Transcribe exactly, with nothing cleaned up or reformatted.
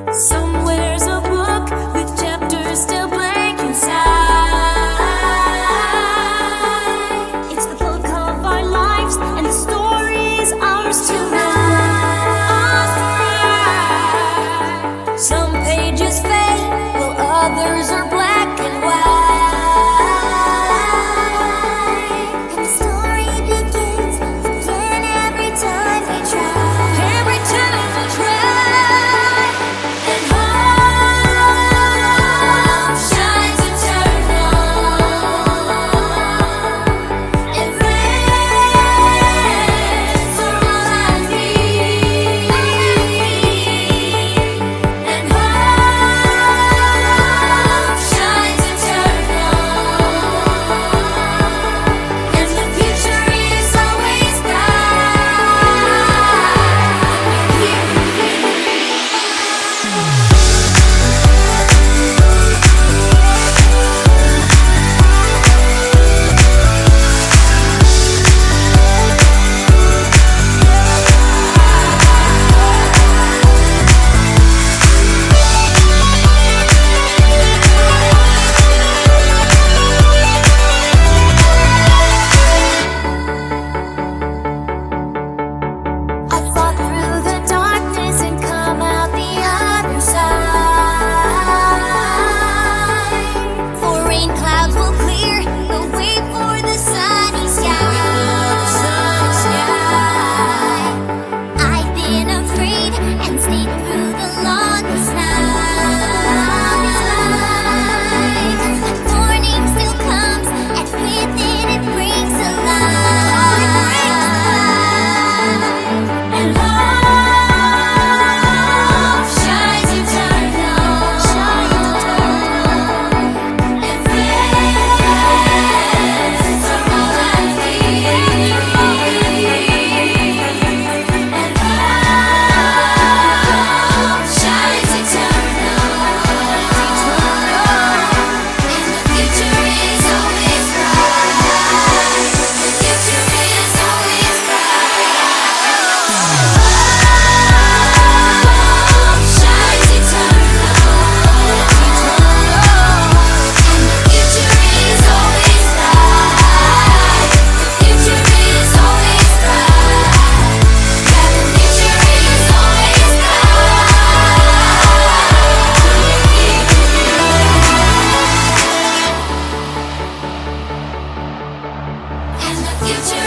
Somewhere's a book with chapters still blank inside. It's the book of our lives, and the story's ours to write. Some pages fade, while others are black and white. And the story begins again every time we try. Every time we try. And hope shines eternal. It rests for all I need. And hope shines eternal. And the future is always I fought through the darkness and come out the other side. For rain clouds will clear the way for the sunny sky. I've been afraid and stayed through the longest night. The morning still comes, and with it it brings alive. And hope shines eternal. It rests for all I need. And hope shines eternal. And the future is always bright. The future is always bright. Hope shines eternal. And the future is always bright. The future is always bright. Yeah, the future is always bright. And the future